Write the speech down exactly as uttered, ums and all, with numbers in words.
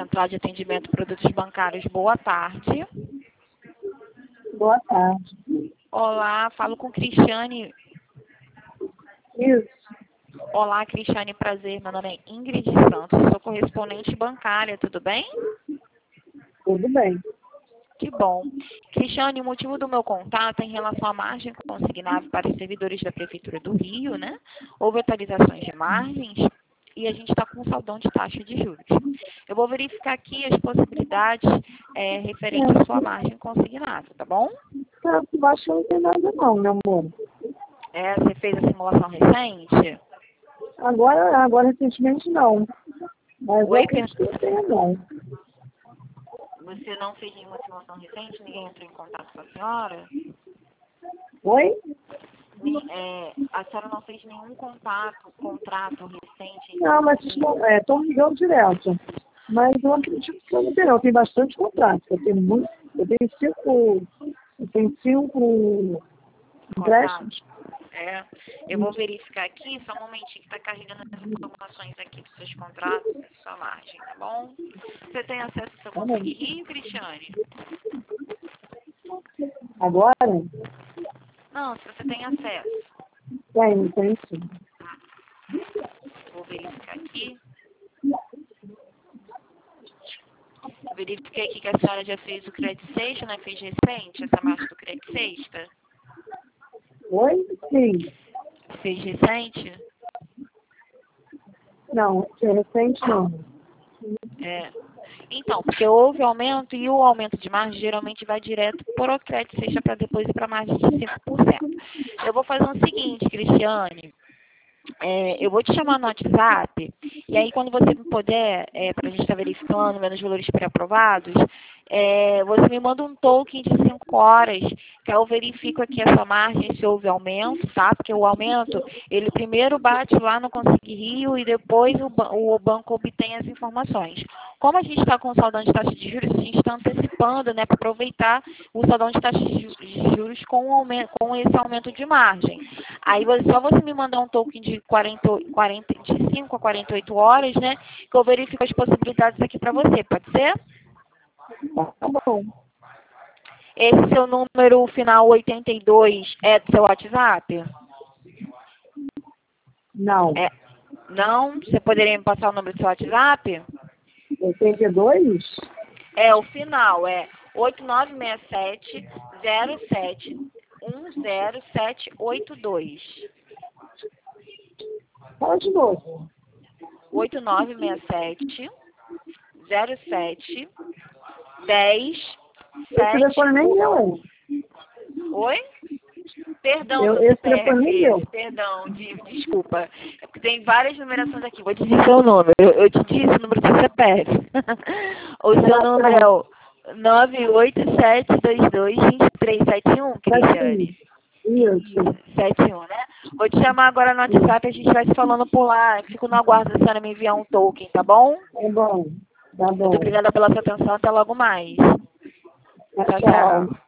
Central de Atendimento de Produtos Bancários. Boa tarde. Boa tarde. Olá, falo com Cristiane. Isso. Olá, Cristiane, prazer. Meu nome é Ingrid Santos, sou correspondente bancária, tudo bem? Tudo bem. Que bom. Cristiane, o motivo do meu contato é em relação à margem consignável para os servidores da Prefeitura do Rio, né? Houve atualizações de margens e a gente está com um saldão de taxa de juros. Eu vou verificar aqui as possibilidades é, referentes à sua margem consignável, tá bom? Tá, baixo não tem nada não, meu amor. É, você fez a simulação recente? Agora, agora recentemente não. Mas Oi, eu acredito que não tenha não. Você não fez nenhuma simulação recente? Ninguém entrou em contato com a senhora? Oi? Ni- é, a senhora não fez nenhum contato, contrato recente? Não, mas estão ligando direto. Mas eu acredito que eu não tenho não. Tem bastante contrato. Eu tenho muito. Eu tenho cinco. Eu tenho cinco empréstimos. É, eu vou verificar aqui, só um momentinho que está carregando as informações aqui dos seus contratos e sua margem, tá bom? Você tem acesso ao seu Tá Conselho bom. Rio, Cristiane? Agora, Não, se você tem acesso. tem, tem sim. Vou verificar aqui. Verifiquei aqui que a senhora já fez o Credit Sexta, né? Fez recente essa margem do Credit Sexta? Oi? Sim. Fez recente? Não, é recente não. É. Então, porque houve aumento e o aumento de margem geralmente vai direto por o crédito, seja para depois ir para a margem de cinco por cento. Eu vou fazer o seguinte, Cristiane, é, eu vou te chamar no WhatsApp, e aí quando você puder, é, para a gente estar verificando, vendo os valores pré-aprovados, é, você me manda um token de cinco horas, que eu verifico aqui essa margem, se houve aumento, tá? Porque o aumento, ele primeiro bate lá no Consigne Rio e depois o, ba- o banco obtém as informações. Como a gente está com o saldão de taxa de juros, a gente está antecipando, né, para aproveitar o saldão de taxa de ju- de juros com, o aumento, com esse aumento de margem. Aí você- só você me mandar um token de, quarenta, quarenta, de cinco a quarenta e oito horas, né, que eu verifico as possibilidades aqui para você, pode ser? Tá bom. Esse seu número final oitenta e dois é do seu WhatsApp? Não. É. Não? Você poderia me passar o número do seu WhatsApp? oitenta e dois? É, o final é oito nove seis sete zero sete um zero sete oito dois. Fala de novo. oito nove seis sete zero sete dez Esse sete. telefone nem meu, hein? Oi? Perdão, Eu, seu esse telefone nem C P F, meu. perdão, de, desculpa. É porque tem várias numerações aqui. Vou dizer seu número. Eu, eu te disse o número do seu C P F. O seu número é o nove oito sete dois dois dois três sete um, Cristiane. Isso. sete um, né? Vou te chamar agora no WhatsApp e a gente vai se falando por lá. Eu fico no aguardo da senhora me enviar um token, tá bom? Tá bom. Tá Muito bom. obrigada pela sua atenção. Até logo mais. Tchau, Tchau. tchau.